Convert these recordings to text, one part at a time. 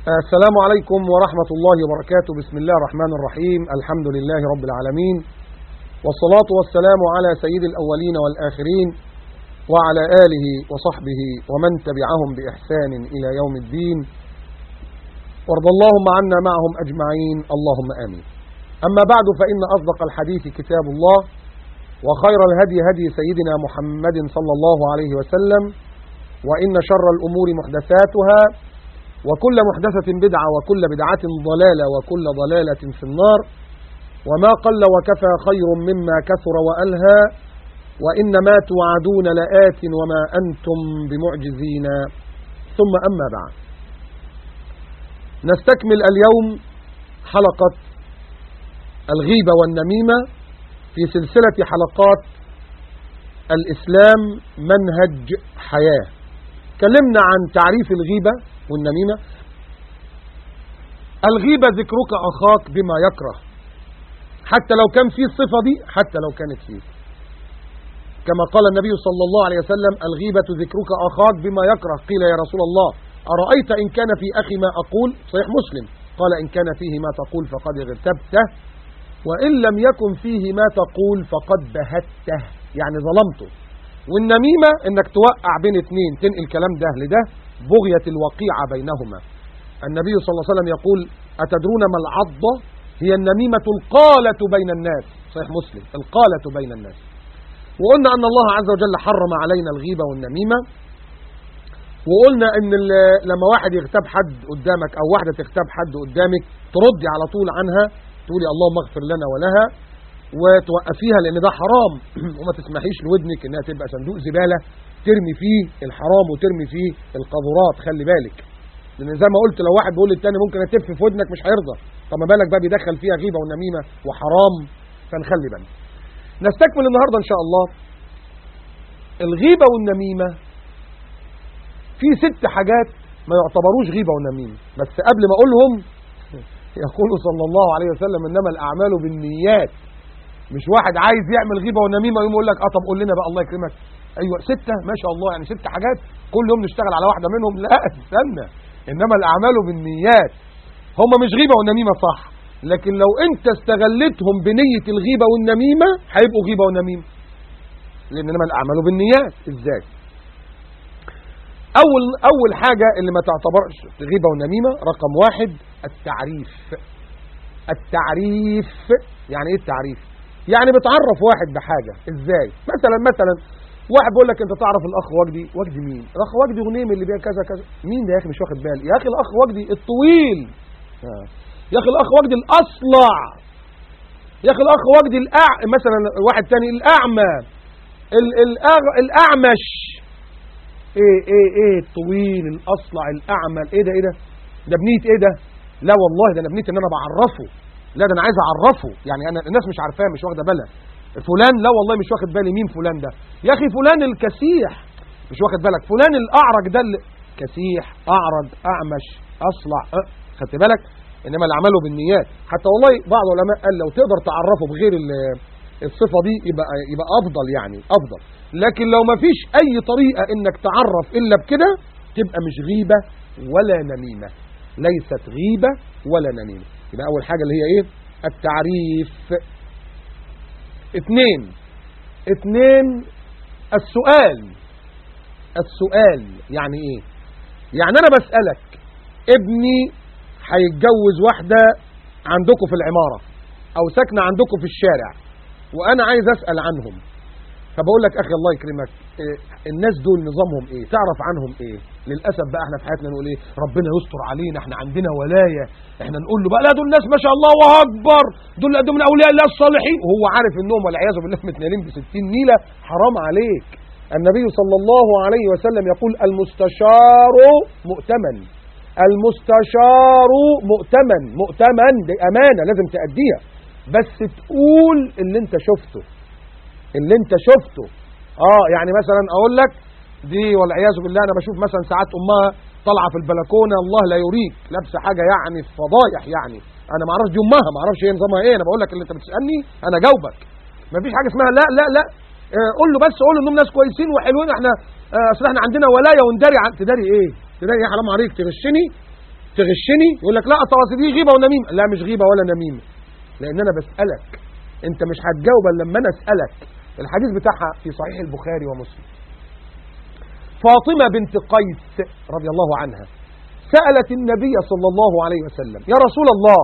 السلام عليكم ورحمة الله وبركاته. بسم الله الرحمن الرحيم. الحمد لله رب العالمين، والصلاة والسلام على سيد الأولين والآخرين وعلى آله وصحبه ومن تبعهم بإحسان إلى يوم الدين، وارض اللهم عنا معهم أجمعين، اللهم آمين. أما بعد، فإن أصدق الحديث كتاب الله، وخير الهدي هدي سيدنا محمد صلى الله عليه وسلم، وإن شر الأمور محدثاتها، وكل محدثة بدعة، وكل بدعة ضلالة، وكل ضلالة في النار. وما قل وكفى خير مما كثر وألهى، وإنما توعدون لآت وما أنتم بمعجزين. ثم أما بعد، نستكمل اليوم حلقة الغيبة والنميمة في سلسلة حلقات الإسلام منهج حياة. تكلمنا عن تعريف الغيبة والنميمة. الغيبة ذكرك أخاك بما يكره، حتى لو كان فيه الصفة دي، حتى لو كانت فيه، كما قال النبي صلى الله عليه وسلم: الغيبة ذكرك أخاك بما يكره. قيل: يا رسول الله، أرأيت إن كان في أخي ما أقول؟ صحيح مسلم. قال: إن كان فيه ما تقول فقد اغتبته، وإن لم يكن فيه ما تقول فقد بهته، يعني ظلمته. والنميمة إنك توقع بين اتنين، تنقل كلام ده لده، بغية الوقيعة بينهما. النبي صلى الله عليه وسلم يقول: أتدرون ما العضة؟ هي النميمة القالة بين الناس. صحيح مسلم، القالة بين الناس. وقلنا أن الله عز وجل حرم علينا الغيبة والنميمة، وقلنا أن لما واحد يغتاب حد قدامك أو واحدة تغتاب حد قدامك، تردي على طول عنها، تقولي اللهم اغفر لنا ولها، وتوقفيها، لأن ده حرام. وما تسمحيش لودنك إنها تبقى صندوق زبالة ترمي فيه الحرام وترمي فيه القاذورات. خلي بالك، لأن زي ما قلت، لو واحد بيقول للتاني ممكن أتف في ودنك، مش هيرضى. طب ما بالك بقى بيدخل فيها غيبة ونميمة وحرام؟ فنخلي بالنا. نستكمل النهاردة إن شاء الله الغيبة والنميمة في 6 حاجات ما يعتبروش غيبة ونميمة. بس قبل ما أقولهم، يقول صلى الله عليه وسلم: إنما الأعمال بالنيات. مش واحد عايز يعمل غيبة ونميمة يقوم يقول لك طب قول لنا بقى، الله يكرمك، أيوة 6 ما شاء الله، يعني 6 حاجات كل يوم نشتغل على واحدة منهم. لا استنى، إنما الأعمال بالنيات. هم مش غيبة ونميمة صح، لكن لو أنت استغلتهم بنية الغيبة والنميمة هيبقوا غيبة ونميمة، لأن إنما الأعمال بالنيات. إزاي؟ أول حاجة اللي ما تعتبرش غيبة ونميمة، رقم 1 التعريف. التعريف يعني إيه التعريف؟ يعني بتعرف واحد بحاجة. إزاي؟ مثلا واحد بيقول لك: أنت تعرف الأخ وجدي؟ وجدي مين؟ الأخ وجدي غنيم اللي بيع كذا كذا. مين ده يا أخي؟ مش واخد بالي. يا أخي الأخ وجدي الطويل، يا أخي الأخ وجدي الأصلع، يا أخي الأخ وجدي مثلا واحد تاني الأعمى، الأعمش. ايه الطويل الأصلع الأعمى؟ ايه ده ده بنية ايه ده؟ لا والله، ده انا بنية ان انا بعرفه. لا، ده انا عايز اعرفه، يعني انا الناس مش عارفاه، مش واخده بالها. فلان، لا والله مش واخد بالي مين فلان ده. يا اخي فلان الكسيح، مش واخد بالك. فلان الأعرج ده كسيح، أعرج، أعمش، أصلع. خدت بالك؟ انما الاعمال بالنيات. حتى والله بعض العلماء قال لو تقدر تعرفه بغير الصفة دي يبقى أفضل، يعني أفضل. لكن لو ما فيش أي طريقة إنك تعرف إلا بكده، تبقى مش غيبة ولا نميمة، ليست غيبة ولا نميمة. يبقى أول حاجة اللي هي إيه؟ التعريف. 2 السؤال يعني إيه؟ يعني أنا بسألك: ابني هيتجوز واحدة عندكم في العمارة أو ساكنة عندكم في الشارع، وأنا عايز أسأل عنهم. فبقول لك: أخي الله يكرمك، الناس دول نظامهم إيه؟ تعرف عنهم إيه؟ للأسف بقى احنا في حياتنا نقول إيه؟ ربنا يستر علينا، احنا عندنا ولاية، احنا نقول له بقى: لا دول ناس ما شاء الله وأكبر، دول من أولياء الله الصالحين، وهو عارف إنهم والعياذ بالله متنالين ب60 نيلة. حرام عليك. النبي صلى الله عليه وسلم يقول: المستشار مؤتمن. المستشار مؤتمن، دي أمانة لازم تأديها، بس تقول اللي انت شفته. يعني مثلا اقول لك دي والعياذ بالله، انا بشوف مثلا ساعات امها طالعه في البلكونه، الله لا يريك، لابسه حاجه يعني فضايح، يعني انا ما اعرفش دي امها، ما اعرفش هي نظامها ايه. انا بقول لك اللي انت بتسالني انا جاوبك. ما فيش حاجه اسمها لا قول له بس، قول له انهم ناس كويسين وحلوين، احنا اصل احنا عندنا ولايه ونداري. تداري ايه؟ حرام عليك، تغشني. تغشني يقول لك لا اصل دي غيبه ونميمه. لا مش غيبه ولا نميمه، لان انا بسالك، انت مش هتجاوب الا لما انا اسالك. الحديث بتاعها في صحيح البخاري ومسلم. فاطمه بنت قيس رضي الله عنها سالت النبي صلى الله عليه وسلم: يا رسول الله،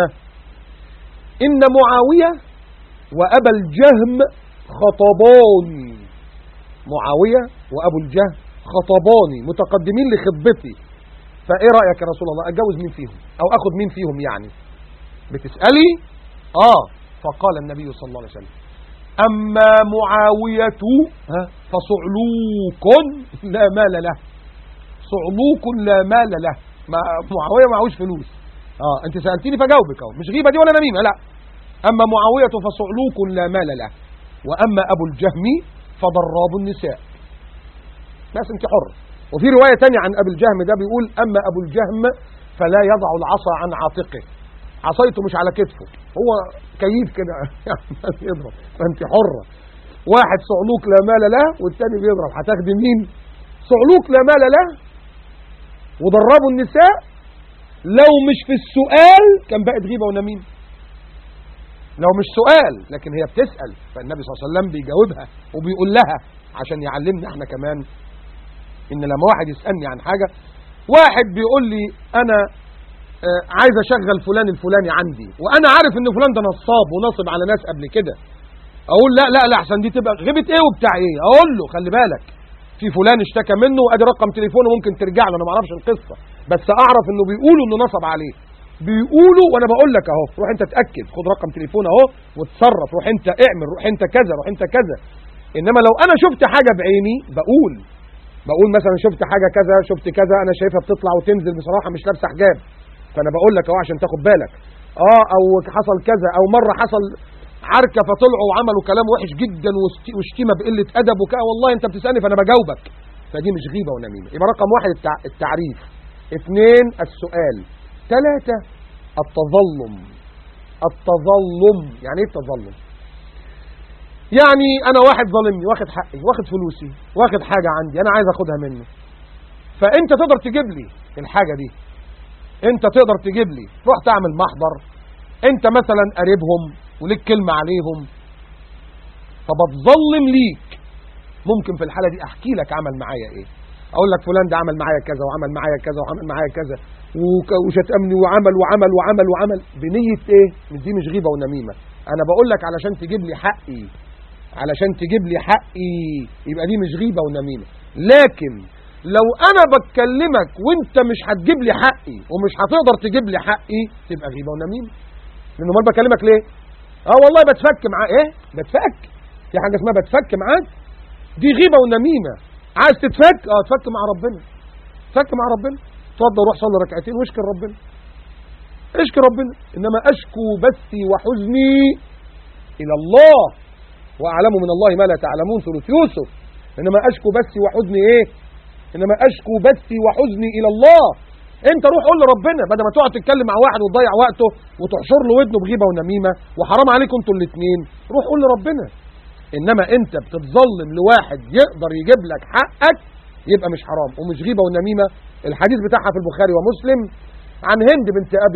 ان معاويه وابا الجهم خطباني، معاويه وابو الجهم خطباني متقدمين لخطبتي، فايه رايك يا رسول الله، اتجوز مين فيهم او اخد مين فيهم؟ يعني بتسالي؟ فقال النبي صلى الله عليه وسلم: اما معاويه فصعلوك لا مال له، صعلوك لا مال له. معاويه معهوش فلوس. انت سالتيني فجاوبك اهو، مش غيبه دي ولا نميمه، لا. اما معاويه فصعلوك لا مال له، واما ابو الجهم فضراب النساء. بس انت حر. وفي روايه ثانيه عن ابي الجهم ده بيقول: اما ابو الجهم فلا يضع العصا عن عاتقه، عصايته مش على كتفه، هو كيف كده يضرب. فانت حره. واحد صعلوك لا مال له والثاني بيضرب، هتاخدي مين؟ صعلوك لا مال له وضربوا النساء. لو مش في السؤال كان بقت غيبه ونميمه، لو مش سؤال، لكن هي بتسال فالنبي صلى الله عليه وسلم بيجاوبها وبيقول لها عشان يعلمنا احنا كمان ان لما واحد يسالني عن حاجه، واحد بيقول لي انا عايز اشغل فلان الفلاني عندي وانا عارف ان فلان ده نصاب ونصب على ناس قبل كده، اقول لا لا لا احسن دي تبقى غيبه ايه وبتاع ايه. اقول له خلي بالك في فلان اشتكى منه وادي رقم تليفونه ممكن ترجع له، انا ما اعرفش القصه بس اعرف انه بيقولوا انه نصب عليه، بيقولوا وانا بقول لك اهو، روح انت اتاكد، خد رقم تليفون اهو وتصرف، روح انت اعمل، روح انت كذا، روح انت كذا. انما لو انا شفت حاجه بعيني بقول مثلا شفت حاجه كذا، شفت كذا، انا شايفها بتطلع وتنزل بصراحه مش لابسه حجاب، فانا بقول لك اهو عشان تاخد بالك. او حصل كذا، او مره حصل عركه فطلعوا وعملوا كلام وحش جدا وشتيمه بقله ادب وكذا، والله انت بتسالني فانا بجاوبك، فدي مش غيبه ونميمه. يبقى رقم 1 التعريف، 2 السؤال، 3 التظلم. التظلم يعني ايه التظلم؟ يعني انا واحد ظالمني، واخد حقي، واخد فلوسي، واخد حاجه عندي انا عايز اخدها منه، فانت تقدر تجيب لي الحاجه دي، انت تقدر تجيب لي، روح تعمل محضر، انت مثلا قريبهم وليك كلمه عليهم فبتظلم ليك. ممكن في الحاله دي احكي لك عمل معايا ايه، اقول لك فلان ده عمل معايا كذا وعمل معايا كذا وعمل معايا كذا وشتمني وعمل وعمل وعمل وعمل، بنيه ايه؟ دي مش غيبه ونميمه، انا بقول لك علشان تجيب لي حقي، علشان تجيب لي حقي، يبقى دي مش غيبه ونميمه. لكن لو انا بتكلمك وانت مش هتجيب لي حقي ومش هتقدر تجيب لي حقي، تبقى غيبه ونميمه. لانه ما بكلمك ليه؟ والله بتفك معاه. ايه بتفك؟ في حاجه اسمها بتفك معاك، دي غيبه ونميمه. عايز تتفك؟ تفك مع ربنا، تفك مع ربنا، اتفضل روح صلي ركعتين واشكر ربنا، اشكر ربنا. انما اشكو بثي وحزني الى الله واعلم من الله ما لا تعلمون، ثلث يوسف. انما اشكو بثي وحزني ايه؟ انما اشكو بثي وحزني الى الله. انت روح قول لربنا بدل ما تقعد تتكلم مع واحد وتضيع وقته وتحشر له ودنه بغيبه ونميمه وحرام عليكم انتوا الاثنين، روح قول لربنا. انما انت بتتظلم لواحد يقدر يجيب لك حقك، يبقى مش حرام ومش غيبه ونميمه. الحديث بتاعها في البخاري ومسلم عن هند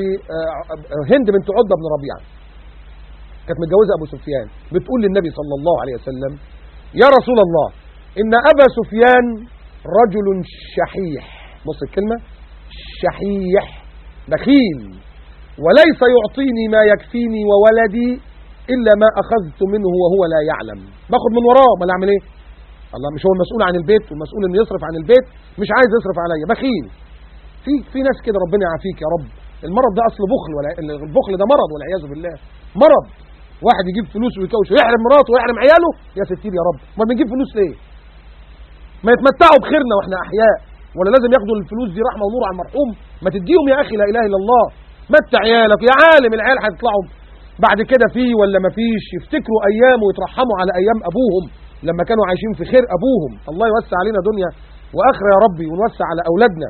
بنت عتبة بن ربيعه، كانت متجوزه ابو سفيان، بتقول للنبي صلى الله عليه وسلم: يا رسول الله ان ابا سفيان رجل شحيح، بص الكلمه شحيح، بخيل، وليس يعطيني ما يكفيني وولدي الا ما اخذت منه وهو لا يعلم. باخد من وراه، ما اعمل ايه؟ الله مش هو المسؤول عن البيت والمسؤول انه يصرف عن البيت، مش عايز يصرف عليا، بخيل. في ناس كده، ربنا يعافيك يا رب. المرض ده اصل بخل، البخل ده مرض والعياذ بالله، مرض. واحد يجيب فلوس ويكوش ويحرم مراته ويحرم عياله، يا ستير يا رب، ما بنجيب فلوس ليه؟ ما يتمتعوا بخيرنا واحنا احياء، ولا لازم ياخدوا الفلوس دي رحمه ونور على المرحوم؟ ما تديهم يا اخي، لا اله الا الله. متع عيالك يا عالم، العيال هيطلعوا بعد كده فيه ولا ما فيش، يفتكروا ايام ويترحموا على ايام ابوهم لما كانوا عايشين في خير ابوهم. الله يوسع علينا دنيا واخره يا ربي، ونوسع على اولادنا.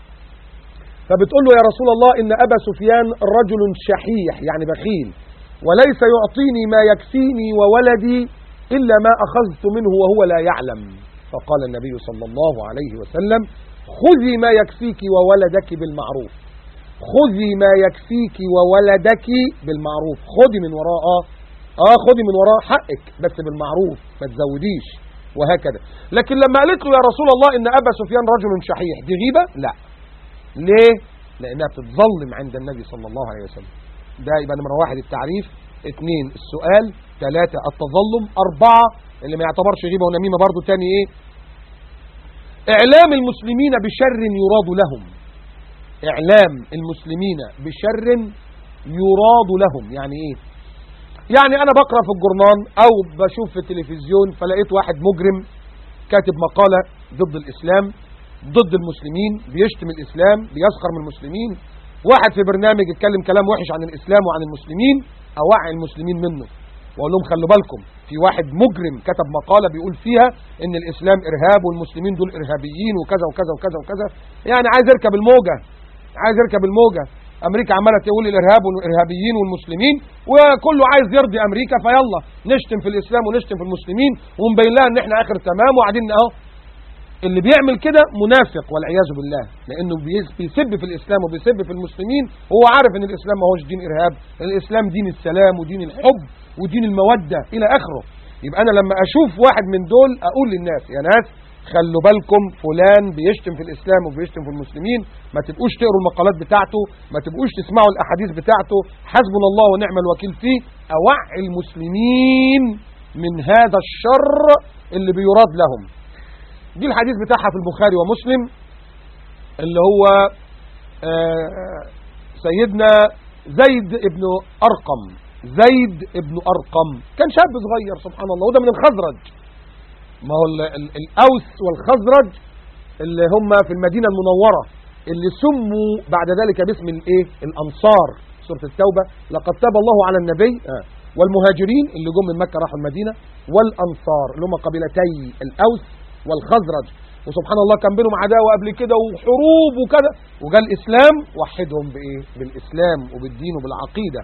فبتقول له: يا رسول الله ان ابا سفيان رجل شحيح، يعني بخيل، وليس يعطيني ما يكفيني وولدي الا ما اخذت منه وهو لا يعلم. فقال النبي صلى الله عليه وسلم: خذي ما يكفيك وولدك بالمعروف. خذي ما يكفيك وولدك بالمعروف. خذي من وراء خذي من وراء حقك بس بالمعروف، ما تزوديش، وهكذا. لكن لما قالت له يا رسول الله إن أبا سفيان رجل شحيح، دي غيبة؟ لا. ليه؟ لأنها بتتظلم عند النبي صلى الله عليه وسلم. ده يبقى نمرة 1 التعريف، 2 السؤال، 3 التظلم، 4 اللي ما يعتبرش غيبة ونميمة برضو تاني ايه؟ إعلام المسلمين بشر يراد لهم. إعلام المسلمين بشر يراد لهم يعني ايه؟ يعني أنا بقرأ في الجورنال أو بشوف في التلفزيون فلقيت واحد مجرم كاتب مقالة ضد الإسلام، ضد المسلمين، بيشتم الإسلام، بيسخر من المسلمين. واحد في برنامج يتكلم كلام وحش عن الإسلام وعن المسلمين، أوعي المسلمين منه وأقول لهم خلوا بالكم، في واحد مجرم كتب مقالة بيقول فيها إن الإسلام إرهاب والمسلمين دول إرهابيين وكذا وكذا وكذا وكذا. يعني عايز يركب الموجة، عايز يركب الموجة. أمريكا عمالة تقول الإرهاب والإرهابيين والمسلمين، وكله عايز يرضي أمريكا، فيلا نشتم في الإسلام ونشتم في المسلمين ونبين لها إن إحنا آخر تمام وقاعدين أهو. اللي بيعمل كده منافق والعياذ بالله، لأنه بيسب في الإسلام وبيسب في المسلمين، وهو عارف إن الإسلام ما هوش دين إرهاب، الإسلام دين السلام ودين الحب ودين المودة إلى آخره. يبقى أنا لما أشوف واحد من دول أقول للناس يا ناس خلوا بالكم، فلان بيشتم في الإسلام وبيشتم في المسلمين، ما تبقوش تقروا المقالات بتاعته، ما تبقوش تسمعوا الأحاديث بتاعته، حسبنا الله ونعم الوكيل فيه. أوعي المسلمين من هذا الشر اللي بيراد لهم. دي الحديث بتاعها في البخاري ومسلم، اللي هو سيدنا زيد ابن أرقم. زيد ابن أرقم كان شاب صغير سبحان الله، وده من الخزرج. ما هو الأوس والخزرج اللي هم في المدينة المنورة، اللي سموا بعد ذلك باسم الايه؟ الأنصار. سورة التوبة لقد تاب الله على النبي والمهاجرين اللي جم من مكة راحوا المدينة، والأنصار اللي هم قبيلتي الأوس والخزرج. وسبحان الله كان بينهم عداوة قبل كده وحروب وكذا، وجاء الإسلام وحدهم بإيه؟ بالإسلام وبالدين وبالعقيدة.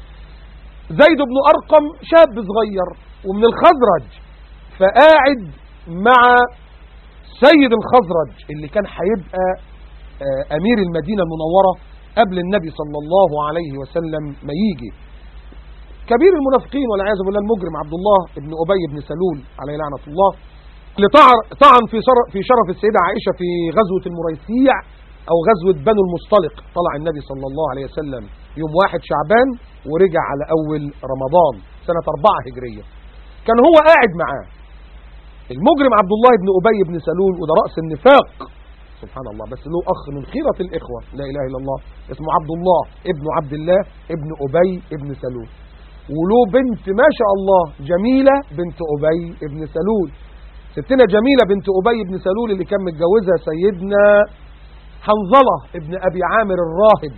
زيد بن أرقم شاب صغير ومن الخزرج، فقاعد مع سيد الخزرج اللي كان هيبقى أمير المدينة المنورة قبل النبي صلى الله عليه وسلم ما يجي. كبير المنافقين والعياذ بالله المجرم عبد الله بن أبي بن سلول عليه لعنة الله، اللي طعن في شرف السيدة عائشة في غزوة المريسيع أو غزوة بنو المصطلق. طلع النبي صلى الله عليه وسلم يوم 1 شعبان ورجع على أول رمضان سنة 4 هجرية. كان هو قاعد معاه المجرم عبد الله بن أبي بن سلول، وده رأس النفاق سبحان الله، بس له أخ من خيرة الإخوة لا إله إلا الله اسمه عبد الله ابن عبد الله ابن أبي ابن سلول، وله بنت ما شاء الله جميلة بنت أبي ابن سلول. ستنا جميلة بنت أبي بن سلول اللي كان متجوزها سيدنا حنظلة ابن أبي عامر الراهب.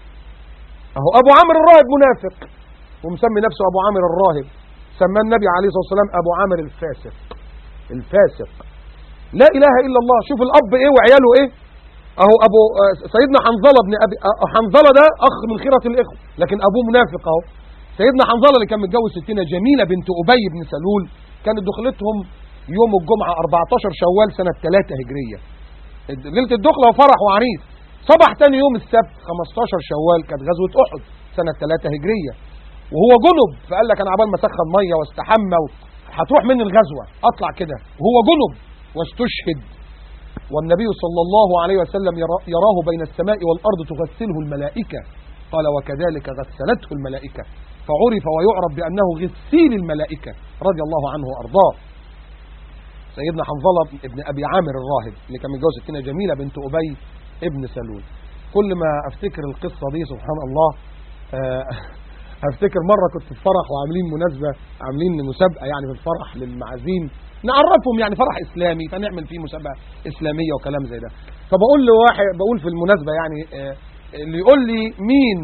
أهو أبو عامر الراهب منافق ومسمي نفسه أبو عامر الراهب، سماه النبي عليه الصلاة والسلام أبو عامر الفاسق. الفاسق لا إله إلا الله. شوف الأب إيه وعياله إيه. أهو أبو سيدنا حنظلة ابن أبي حنظلة ده أخ من خيرة الإخوة، لكن أبوه منافق. أهو سيدنا حنظلة اللي كان متجوز ستنا جميلة بنت أبي بن سلول، كانت دخلتهم يوم الجمعة 14 شوال سنة 3 هجرية، ليلة الدخلة وفرح وعريس. صبح تاني يوم السبت 15 شوال كانت غزوة أحد سنة 3 هجرية، وهو جنب، فقال لك أنا عبال ما أسخن مية واستحمى هتروح مني الغزوة أطلع كده، وهو جنب واستشهد. والنبي صلى الله عليه وسلم يراه بين السماء والأرض تغسله الملائكة، قال وكذلك غسلته الملائكة، فعرف ويعرف بأنه غسيل الملائكة رضي الله عنه وأرضاه. سيدنا حنظلة ابن أبي عامر الراهب اللي كان متجوز ستنا جميلة بنت أبي ابن سلول. كل ما أفتكر القصة دي سبحان الله أفتكر مرة كنت في فرح وعاملين مناسبة، عاملين مسابقة يعني في الفرح للمعازيم نعرفهم يعني فرح إسلامي، فنعمل فيه مسابقة إسلامية وكلام زي ده. فبقول لواحد، بقول في المناسبة يعني اللي يقول لي مين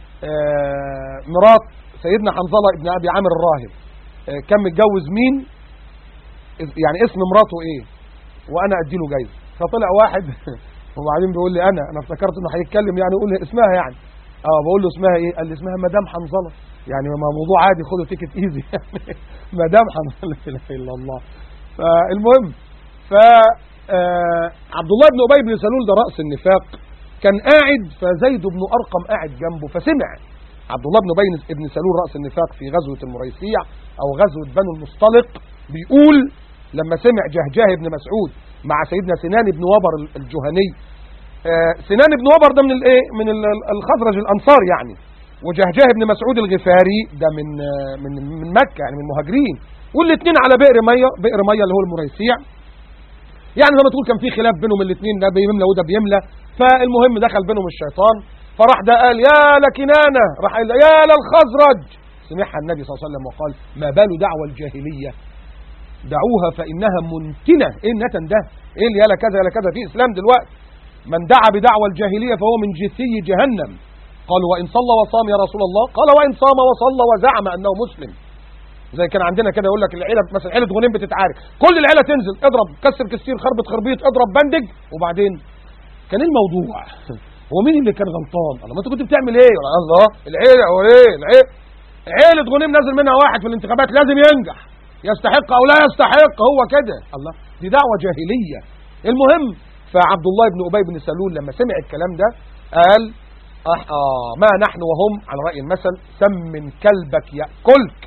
مرات سيدنا حنظلة ابن أبي عامر الراهب كان متجوز مين، يعني اسم مراته ايه وانا اديله جايزه. فطلع واحد وبعدين بيقول لي انا افتكرت انه هيتكلم يعني يقول لي اسمها يعني بقول له اسمها ايه؟ قال لي اسمها مدام حنظله. يعني ما موضوع عادي، خدوا تيكت ايزي يعني مدام حنظله لا اله الا الله. فالمهم عبد الله بن ابي بن سلول ده راس النفاق، كان قاعد فزيد بن أرقم قاعد جنبه، فسمع عبد الله بن أبي بن سلول رأس النفاق في غزوة المريسيع أو غزوة بنو المصطلق بيقول لما سمع جهجاه بن مسعود مع سيدنا سنان بن وبر الجهني. سنان بن وبر ده من الخزرج الأنصار يعني، وجهجاه بن مسعود الغفاري ده من مكة يعني من المهاجرين، والاثنين على بئر مية اللي هو المريسيع. يعني زي ما تقول كان في خلاف بينهم الاثنين، ده بيملى وده بيملى. فالمهم دخل بينهم الشيطان، فراح ده قال يا لكنانة، راح قال يا للخزرج. سمعها النبي صلى الله عليه وسلم وقال ما بال دعوى الجاهلية دعوها فإنها منتنة. ايه النتن ده؟ ايه اللي يالا كذا يالا كذا في اسلام دلوقتي؟ من دعا بدعوى الجاهلية فهو من جثي جهنم. قالوا وإن صلى وصام يا رسول الله؟ قال وإن صام وصلى وزعم أنه مسلم. زي كان عندنا كده يقول لك العيله مثلا عيله غنيم بتتعارك، كل العيله تنزل اضرب كسر كسير خربط خربيط اضرب بندج، وبعدين كان ايه الموضوع؟ هو مين اللي كان غلطان؟ الله ما انت كنت بتعمل ايه؟ الله العيله هو ايه؟ عيله غنيم نازل منها واحد في الانتخابات لازم ينجح، يستحق او لا يستحق، هو كده. الله دي دعوه جاهليه. المهم فعبد الله بن ابي بن سلول لما سمع الكلام ده قال ما نحن وهم على راي المثل سمن كلبك ياكلك،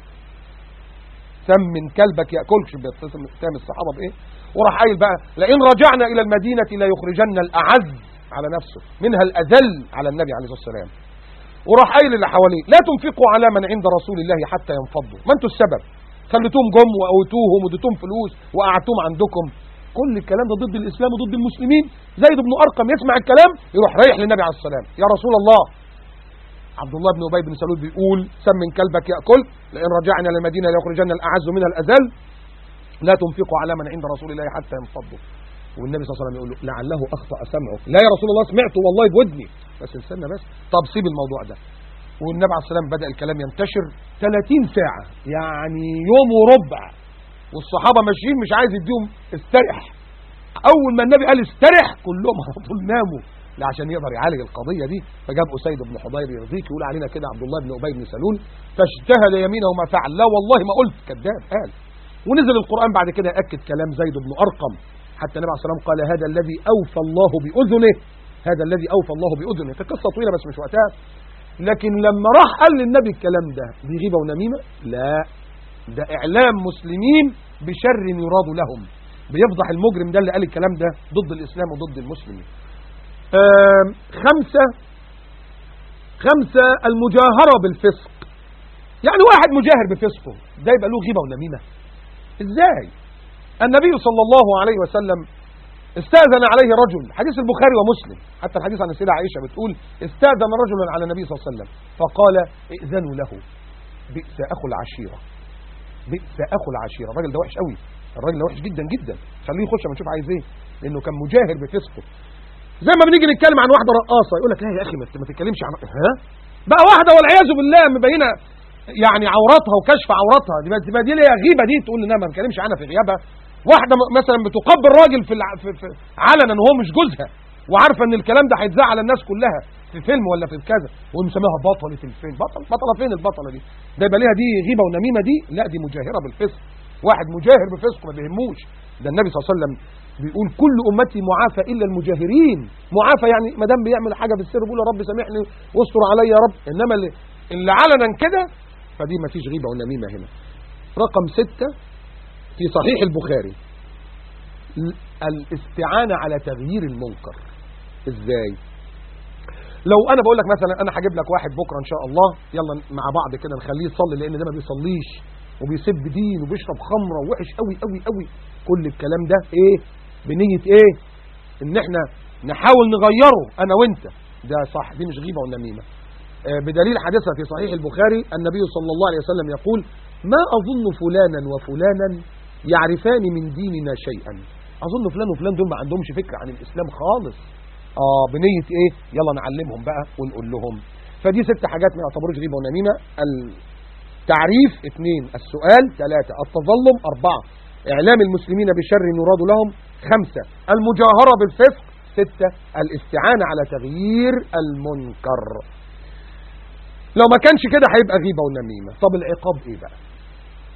سمن كلبك ياكلك. شوف بيتسم الصحابه بايه؟ وراح قايل بقى لئن رجعنا الى المدينه لا يخرجن الاعز على نفسه منها الاذل على النبي عليه الصلاه والسلام. وراح قايل اللي حواليه لا تنفقوا على من عند رسول الله حتى ينفضوا، ما انتوا السبب، خليتوهم جم وقوتوهم واديتوهم فلوس وقعدتوهم عندكم. كل الكلام ده ضد الاسلام وضد المسلمين. زيد بن ارقم يسمع الكلام يروح رايح للنبي عليه الصلاه والسلام يا رسول الله عبد الله بن ابي بن سلول بيقول سمن كلبك ياكل، لئن رجعنا للمدينه ليخرجن الاعز منها الاذل، لا تنفقوا على من عند رسول الله حتى ينفضوا. والنبي صلى الله عليه وسلم يقول له لعله اخطا سمعه. لا يا رسول الله سمعته والله بودني، بس استنى بس، طب سيب الموضوع ده. والنبي عليه الصلاه والسلام بدا الكلام ينتشر 30 ساعه يعني يوم وربع، والصحابه ماشيين مش عايز يديهم استريح. اول ما النبي قال استريح كلهم على طول ناموا عشان يقدر يعالج القضيه دي. فجاب اسيد بن حضير يرضيك يقول علينا كده عبد الله بن ابي بن سلول فاجتهد يمينه وما فعل. لا والله ما قلت، كذاب قال. ونزل القران بعد كده ياكد كلام زيد بن ارقم، حتى النبي عليه الصلاه والسلام قال هذا الذي اوفى الله باذنه، هذا الذي اوفى الله باذنه. كانت قصه طويله بس مش وقتها. لكن لما راح قال للنبي الكلام ده دي غيبه ونميمه؟ لا، ده اعلام مسلمين بشر يراد لهم، بيفضح المجرم ده اللي قال الكلام ده ضد الاسلام وضد المسلمين. خمسة المجاهرة بالفسق. يعني واحد مجاهر بفسقه ده يبقى له غيبة ونميمة ازاي؟ النبي صلى الله عليه وسلم استأذن عليه رجل، حديث البخاري ومسلم، حتى الحديث عن السيدة عائشة بتقول استأذن رجل على النبي صلى الله عليه وسلم فقال ائذنوا له بئس أخو العشيرة، بئس أخو العشيرة. الراجل ده وحش قوي، الراجل ده وحش جدا جدا، خليه يخش ما نشوف عايز ايه، لأنه كان مجاهر بفسقه. زي ما بنيجي نتكلم عن واحده رقاصه يقول لك لا يا اخي ما تتكلمش عن بقى واحده والعياذ بالله مبينه يعني عوراتها وكشف عوراتها، دي ليه غيبه؟ دي تقول لنا ما نتكلمش عنها في غيابها. واحده مثلا بتقبل راجل في علنا وهو مش جوزها، وعارفه ان الكلام ده هيتذاع على الناس كلها في فيلم ولا في كذا، ومسميها بطله الفيلم. بطله فين البطله دي؟ ده يبقى ليها دي غيبه ونميمه؟ دي لا، دي مجاهره بالفسق. واحد مجاهر بفسق ما بيهموش. ده النبي صلى الله عليه وسلم بيقول كل امتي معافى الا المجاهرين. معافى يعني ما دام بيعمل حاجه في السر بيقول يا رب سامحني واستر عليا يا رب، انما اللي علنا كده فدي ما فيش غيبه ونميمه هنا. رقم 6 في صحيح البخاري الاستعانه على تغيير المنكر. ازاي؟ لو انا بقول لك مثلا انا هجيب لك واحد بكره ان شاء الله، يلا مع بعض كده نخليه يصلي لان ده ما بيصليش وبيسب دين وبيشرب خمره ووحش قوي قوي قوي. كل الكلام ده ايه؟ بنيه ايه؟ ان احنا نحاول نغيره انا وانت. ده صح، دي مش غيبه ونميمه. بدليل حديثها في صحيح البخاري النبي صلى الله عليه وسلم يقول ما اظن فلانا وفلانا يعرفان من ديننا شيئا. اظن فلان وفلان دول ما عندهمش فكره عن الاسلام خالص. بنيه ايه؟ يلا نعلمهم بقى ونقول لهم. فدي 6 حاجات ما يعتبروش غيبه ونميمه. التعريف 2، السؤال 3، التظلم 4، إعلام المسلمين بشر يراد لهم 5، المجاهرة بالفسق 6، الاستعانة على تغيير المنكر. لو ما كانش كده هيبقى غيبة ونميمة. طب العقاب ايه بقى؟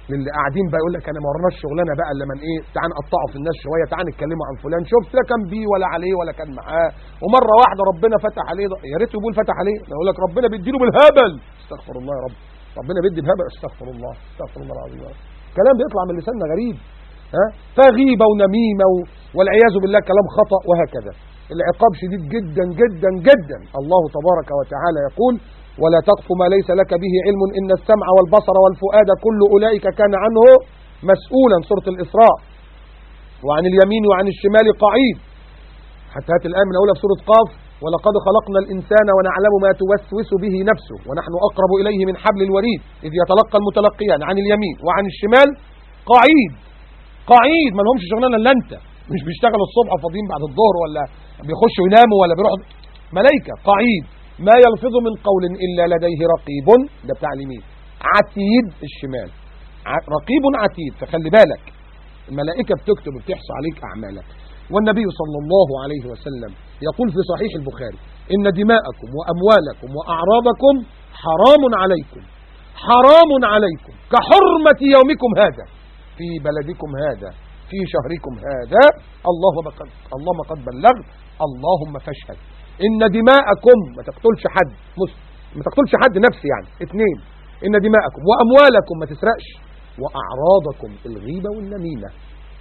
للي قاعدين بقى يقول لك انا ما ورناش شغلانه بقى الا من ايه، تعال نقطعه في الناس شويه، تعال نتكلموا عن فلان، شفت لا كان بيه ولا عليه ولا كان معاه، ومره واحده ربنا فتح عليه. يا ريت يقول فتح عليه، يقول لك ربنا بيديله بالهبل. استغفر الله يا رب، ربنا بيدي بهبل. استغفر الله، استغفر الله العظيم. كلام بيطلع من لساننا غريب. فغيبه ونميمه والعياذ بالله كلام خطأ وهكذا. العقاب شديد جدا جدا جدا. الله تبارك وتعالى يقول: ولا تقف ما ليس لك به علم إن السمع والبصر والفؤاد كل أولئك كان عنه مسؤولا. سورة الإسراء. وعن اليمين وعن الشمال قعيد. حتى هات الآن من أولى في سورة قاف: ولقد خلقنا الإنسان ونعلم ما توسوس به نفسه ونحن أقرب إليه من حبل الوريد إذ يتلقى المتلقيان عن اليمين وعن الشمال قعيد. قعيد، ما لهمش شغلانه الا انت، مش بيشتغلوا الصبح فاضيين بعد الظهر ولا بيخشوا يناموا ولا بيروحوا. ملائكه قعيد. ما يلفظ من قول الا لديه رقيب، ده بتاع اليمين، عتيد الشمال. رقيب عتيد، فخلي بالك الملائكه بتكتب وبتحصي عليك اعمالك. والنبي صلى الله عليه وسلم يقول في صحيح البخاري: ان دماءكم واموالكم واعراضكم حرام عليكم، حرام عليكم كحرمه يومكم هذا في بلدكم هذا في شهركم هذا. اللهم قد بلغت، اللهم فاشهد. إن دماءكم، ما تقتلش حد مسلم، ما تقتلش حد نفسي يعني. 2: إن دماءكم وأموالكم، ما تسرقش، وأعراضكم الغيبة والنميمة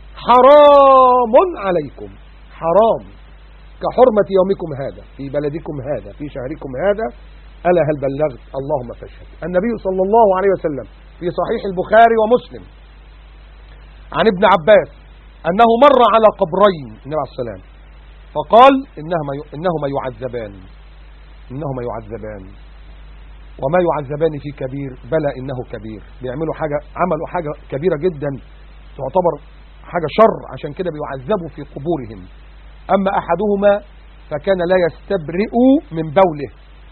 حرام عليكم، حرام كحرمة يومكم هذا في بلدكم هذا في شهركم هذا. ألا هل بلغت؟ اللهم فاشهد. النبي صلى الله عليه وسلم في صحيح البخاري ومسلم عن ابن عباس أنه مر على قبرين النبي عليه السلام فقال: إنهما يعذبان، إنهما يعذبان، وما يعذبان في كبير، بلى إنه كبير. بيعملوا حاجة، عملوا حاجة كبيرة جدا تعتبر حاجة شر، عشان كده بيعذبوا في قبورهم. أما أحدهما فكان لا يستبرئ من بوله،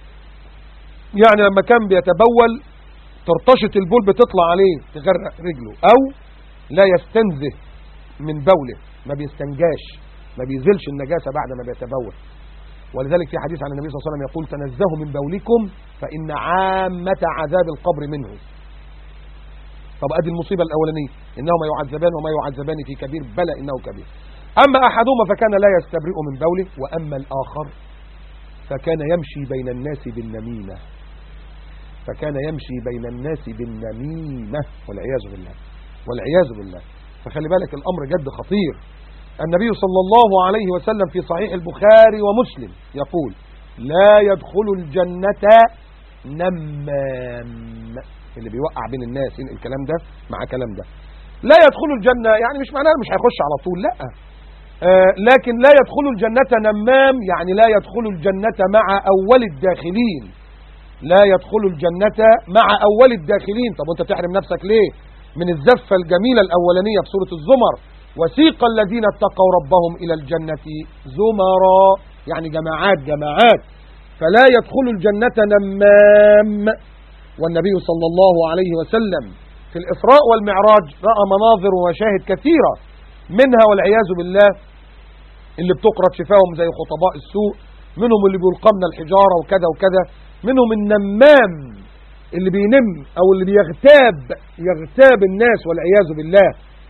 يعني لما كان بيتبول ترتشط البول بتطلع عليه تغرق رجله، أو لا يستنزه من بوله، ما بيستنجاش، ما بيزلش النجاسة بعد ما بيتبول. ولذلك في حديث عن النبي صلى الله عليه وسلم يقول: تنزهوا من بولكم فإن عامة عذاب القبر منه. طب أدي المصيبة الأولانية، إنهما يعذبان وما يعذبان في كبير، بلى إنه كبير. أما أحدهما فكان لا يستبرئ من بوله، وأما الآخر فكان يمشي بين الناس بالنميمة، فكان يمشي بين الناس بالنميمة، والعياذ بالله، والعياذ بالله. فخلي بالك الأمر جد خطير. النبي صلى الله عليه وسلم في صحيح البخاري ومسلم يقول: لا يدخل الجنة نمام، اللي بيوقع بين الناس، الكلام ده مع كلام ده. لا يدخل الجنة يعني مش معناه مش هيخش على طول، لا، لكن لا يدخل الجنة نمام، يعني لا يدخل الجنة مع أول الداخلين، لا يدخل الجنة مع أول الداخلين. طب وانت تحرم نفسك ليه من الزفة الجميلة الأولانية في سورة الزمر؟ وسيق الذين اتقوا ربهم إلى الجنة زمرا، يعني جماعات جماعات. فلا يدخل الجنة نمام. والنبي صلى الله عليه وسلم في الإسراء والمعراج رأى مناظر ومشاهد كثيرة، منها والعياذ بالله اللي بتقرأ شفاهم زي خطباء السوء، منهم اللي بيلقمنا الحجارة وكذا وكذا، منهم النمام اللي بينم أو اللي يغتاب الناس والعياذ بالله.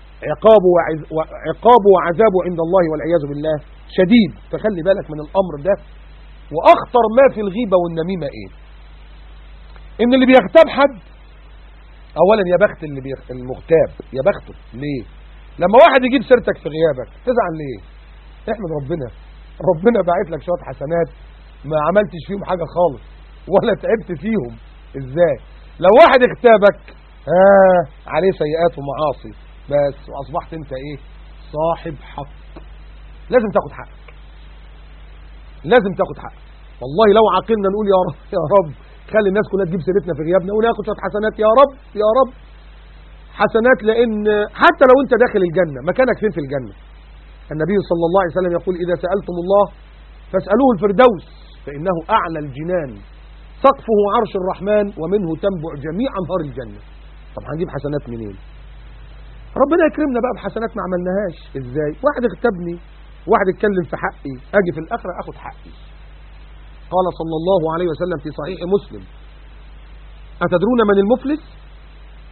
عقابه وعذابه عند الله والعياذ بالله شديد. فخلي بالك من الأمر ده. وأخطر ما في الغيبة والنميمة إيه؟ إن اللي بيغتاب حد، أولا يا بخت المغتاب، يا بخته. ليه؟ لما واحد يجيب سيرتك في غيابك تزعل ليه؟ احمد ربنا، ربنا باعت لك شوية حسنات ما عملتش فيهم حاجة خالص ولا تعبت فيهم. ازاي؟ لو واحد اغتابك عليه سيئات ومعاصي بس، واصبحت انت ايه؟ صاحب حق. لازم تاخد حقك، لازم تاخد حقك. والله لو عقلنا نقول يا رب يا رب خلي الناس كلها تجيب سيرتنا في غيابنا وناخد شويه حسنات يا رب يا رب، حسنات. لان حتى لو انت داخل الجنه مكانك فين في الجنه؟ النبي صلى الله عليه وسلم يقول: اذا سالتم الله فاسالوه الفردوس فانه اعلى الجنان، سقفه عرش الرحمن ومنه تنبع جميع انهار الجنه. طب هنجيب حسنات منين؟ ربنا يكرمنا بقى بحسنات ما عملناهاش. ازاي؟ واحد اغتابني، واحد اتكلم في حقي، اجي في الاخره اخد حقي. قال صلى الله عليه وسلم في صحيح مسلم: أتدرون من المفلس؟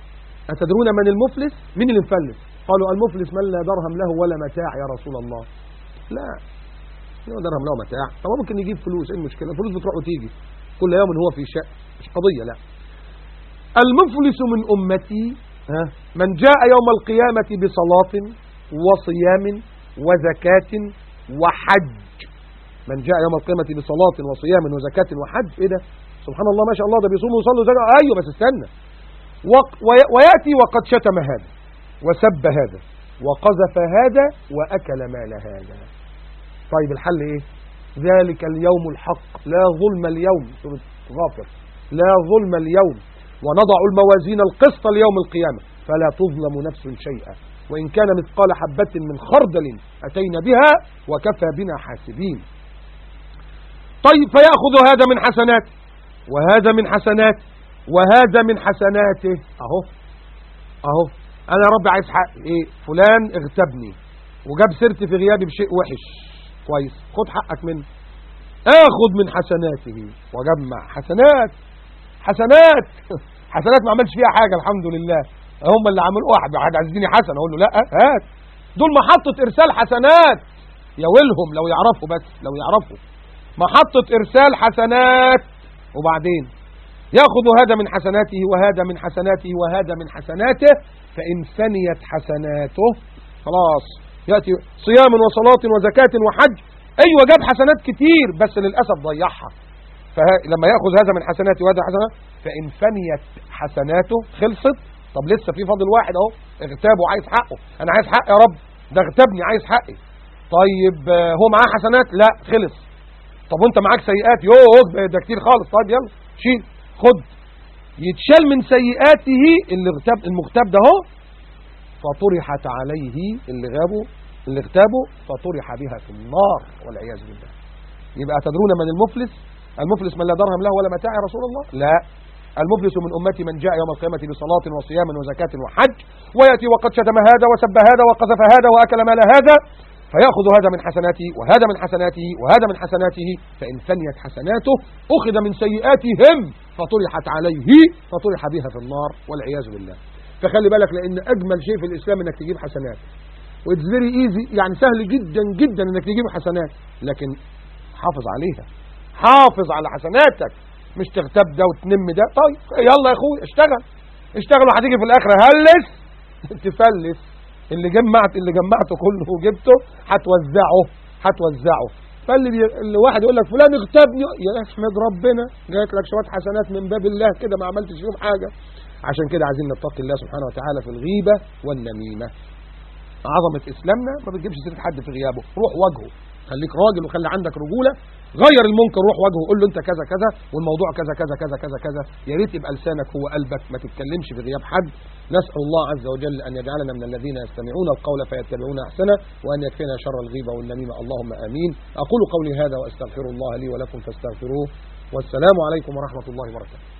أتدرون من المفلس؟ مين اللي مفلس؟ قالوا المفلس من لا درهم له ولا متاع يا رسول الله. لا درهم له متاع، طب ممكن يجيب فلوس، ايه المشكلة؟ الفلوس بتروح وتيجي كل يوم هو في شأن، مش قضية. لا، المفلس من أمتي من جاء يوم القيامة بصلاة وصيام وزكاة وحج. من جاء يوم القيامة بصلاة وصيام وزكاة وحج. ايه ده؟ سبحان الله ما شاء الله، ده بيصوم ويصلي وزكاة. ايوه بس استنى، ويأتي وقد شتم هذا وسب هذا وقذف هذا وأكل مال هذا. طيب الحل ايه؟ ذلك اليوم الحق لا ظلم اليوم، سورة غافر، لا ظلم اليوم، ونضع الموازين القسط ليوم القيامة فلا تظلم نفس شيئا وإن كان مثقال حبة من خردل أتينا بها وكفى بنا حاسبين. طيب فيأخذ هذا من حسناته وهذا من حسناته وهذا من حسناته. اهو انا يا رب عايز حق ايه؟ فلان اغتبني وجاب سيرتي في غيابي بشيء وحش، كويس، خد حقك منه. اخذ من حسناته وجمع حسنات حسنات ما عملش فيها حاجة الحمد لله، هم اللي عملوا. واحد عايزيني حسن اقول له لا، هات دول محطة ارسال حسنات، يا ويلهم لو يعرفوا، بس لو يعرفوا محطة ارسال حسنات. وبعدين يأخذ هذا من حسناته وهذا من حسناته وهذا من حسناته، فإن فنيت حسناته خلاص يأتي صيام وصلاة وزكاة وحج. أيوة جاب حسنات كتير بس للأسف ضيعها، فلما يأخذ هذا من حسناته وهذا حسناته فإن فنيت حسناته خلصت. طب لسه في فاضل واحد اهو، اغتابه عايز حقه، أنا عايز حق يا رب، ده اغتابني عايز حقي. طيب هو معاه حسنات؟ لا خلص. طب وانت معاك سيئات؟ ده كتير خالص. طيب يلا شيل، خد، يتشال من سيئاته المغتاب ده اهو، فطرحت عليه اللي اغتابه فطرح بها في النار والعياذ بالله. يبقى تدرون من المفلس؟ المفلس من لا درهم له ولا متاع يا رسول الله؟ لا، المفلس من أمتي من جاء يوم القيامة بصلاة وصيام وزكاة وحج ويأتي وقد شتم هذا وسب هذا وقذف هذا وأكل مال هذا، فيأخذ هذا من حسناته وهذا من حسناته وهذا من حسناته، فإن فنيت حسناته أخذ من سيئاتهم فطرحت عليه فطرح بها في النار والعياذ بالله. فخلي بالك، لأن أجمل شيء في الإسلام إنك تجيب حسنات، وإتس فيري إيزي، يعني سهل جدا جدا إنك تجيب حسنات، لكن حافظ عليها، حافظ على حسناتك، مش تغتاب ده وتنم ده. طيب يلا يا أخوي اشتغل وهتيجي في الآخرة هلس تفلس. اللي جمعته كله وجبته هتوزعه. فاللي واحد يقول لك فلان اغتابني، يا احمد ربنا جايت لك شويه حسنات من باب الله كده، ما عملتش فيهم حاجه. عشان كده عايزين نتقي الله سبحانه وتعالى في الغيبه والنميمه. عظمه اسلامنا ما بتجيبش سيره حد في غيابه، روح واجهه، خليك راجل وخلي عندك رجوله، غير المنكر، روح واجهه، قول له انت كذا كذا والموضوع كذا كذا كذا كذا كذا. يا ريت يبقى لسانك هو قلبك، ما تتكلمش في غياب حد. نسأل الله عز وجل أن يجعلنا من الذين يستمعون القول فيتبعون أحسنه، وأن يكفينا شر الغيبة والنميمة، اللهم آمين. أقول قولي هذا وأستغفر الله لي ولكم فاستغفروه، والسلام عليكم ورحمة الله وبركاته.